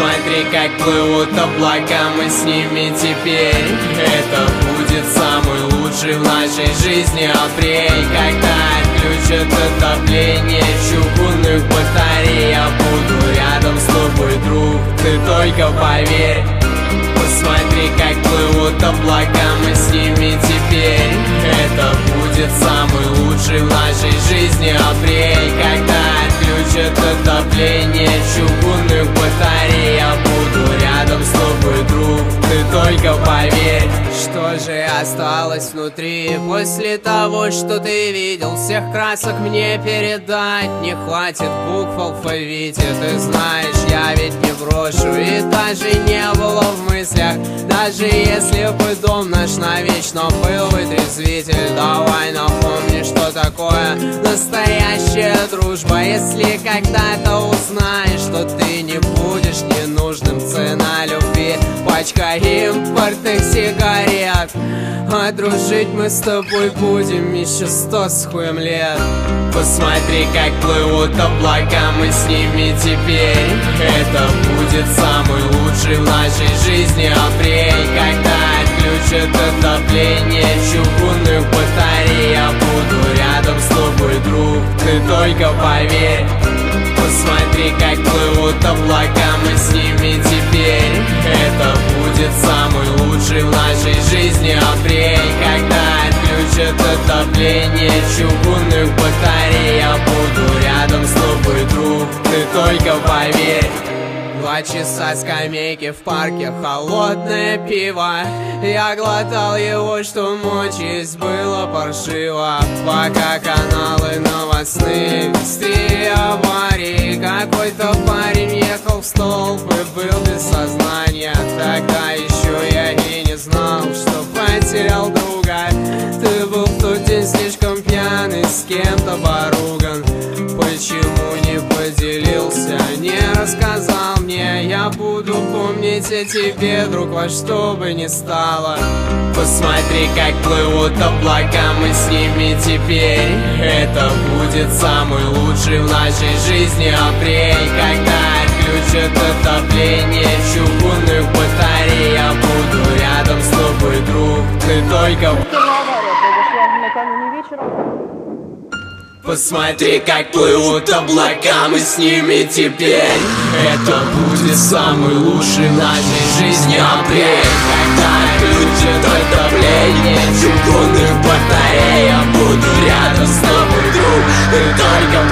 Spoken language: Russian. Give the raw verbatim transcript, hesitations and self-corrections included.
Посмотри, как плывут облака, мы с ними теперь. Это будет самый лучший в нашей жизни апрель, когда отключат отопление чугунных батарей. Я буду рядом с тобой, друг, ты только поверь. Посмотри, как плывут облака, мы с ними теперь. Это будет самый лучший в нашей жизни апрель, когда отключат отопление чугунных батарей. Я буду рядом с тобой, друг, ты только поверь. Что же осталось внутри после того, что ты видел? Всех красок мне передать не хватит букв в алфавите. Ты знаешь, я ведь не брошу, и даже не было в мыслях. Даже если бы дом наш навечно был вытрезвитель, давай напомни, что такое настоящая дружба. Если когда-то узнаешь, что ты не будешь ненужным, цена любви пачка импортных сигарет. А дружить мы с тобой будем еще сто с хуем лет. Посмотри, как плывут облака, мы с ними теперь. Это будет самый лучший в нашей жизни апрель, когда отключат отопление чугунных батарей. Я буду рядом с тобой, друг, ты только поверь. Посмотри, как плывут облака, мы с ними теперь. Это будет самый лучший в нашей жизни апрель, когда отключат отопление чугунных батарей. Я буду рядом с тобой, друг, ты только поверь. Два часа скамейки в парке, холодное пиво. Я глотал его, что мочись было паршиво. Пока каналы новостные вести аварии. Какой-то парень ехал в столб и был без сознания. Тогда еще я и не знал, что потерял друга. Ты был в тот день слишком пьяный, с кем-то поруган. Почему не поделился, не рассказал мне? Я буду помнить о тебе, друг, во что бы ни стало. Посмотри, как плывут облака, мы с ними теперь. Это будет самый лучший в нашей жизни апрель, когда отключат отопление чугунных батарей. Я буду рядом с тобой, друг, ты только... Посмотри, как плывут облака, мы с ними теперь. Это будет самый лучший в нашей жизни апрель, когда отключат отопление чугунных батарей. Я буду рядом с тобой, друг, ты только